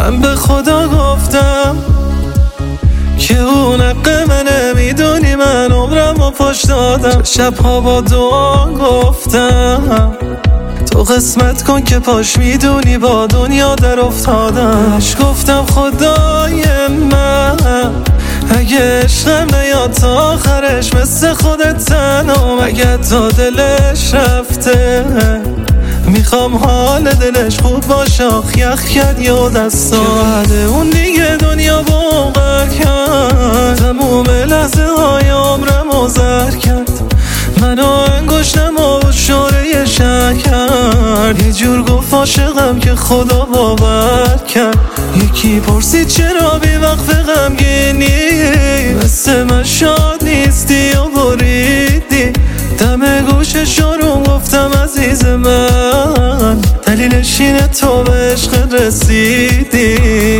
من به خدا گفتم که اون حق منه، میدونی من عمرم و پاش دادم. شبها با دعا گفتم تو قسمت کن که پاش میدونی با دنیا در افتادم. گفتم خدای من اگه عشقم نیاد تا آخرش مثل خودت تنها، اگه تا دلش رفته میخوام حال دلش خوب باشه. آخ یخ کرد یا دستا که بعد اون دیگه دنیا باور کرد، تموم لحظه های عمرم و زر کرد. منو انگشتم و شوره شکر، یه جور گفت عاشقم که خدا باور کرد. یکی پرسید چرا بی وقت غمگینی، مثل من شاد نیستی و بریدی. دم گوشش رو گفتم عزیز من، دلیلش اینه تو به عشق رسیدی.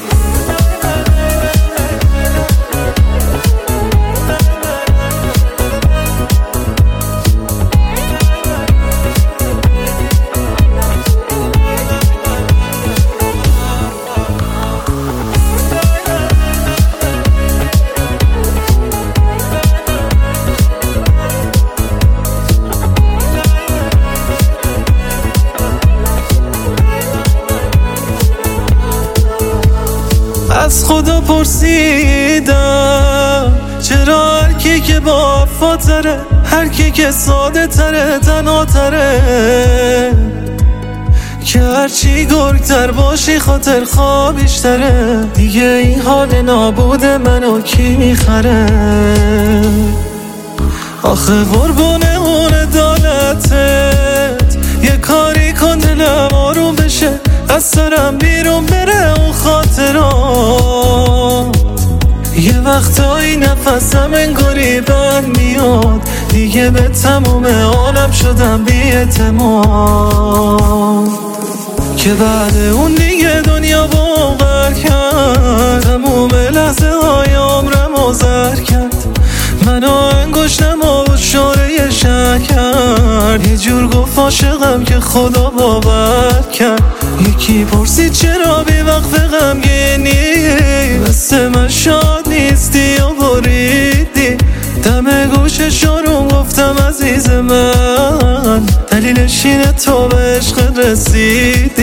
از خدا پرسیدم چرا هر کی که با وفاتره، هر کی که ساده تره تنها تره، که هرچی گرگتر باشی خاطر خواه بیشتره. دیگه این حال نابود منو کی میخره؟ آخه قربونه اون عدالتت، یه کاری کن دلم آروم بشه، از سرم بیرون بره اون خاطرات. یه وقتایی نفسم انگاری بند میاد، دیگه به تموم عالم شدم بی اعتماد. که بعد اون دیگه دنیا باور کرد، تموم لحظه های عمرم و زر کرد. منو انگشتم و شوره شکر، یه جور گفت عاشقم که خدا باور کرد. یکی پرسید چرا بی وقت غمگینی، مثل من شاد نیستی و بریدی. دم گوشش رو گفتم عزیز من، دلیلش اینه تو به عشق رسیدی.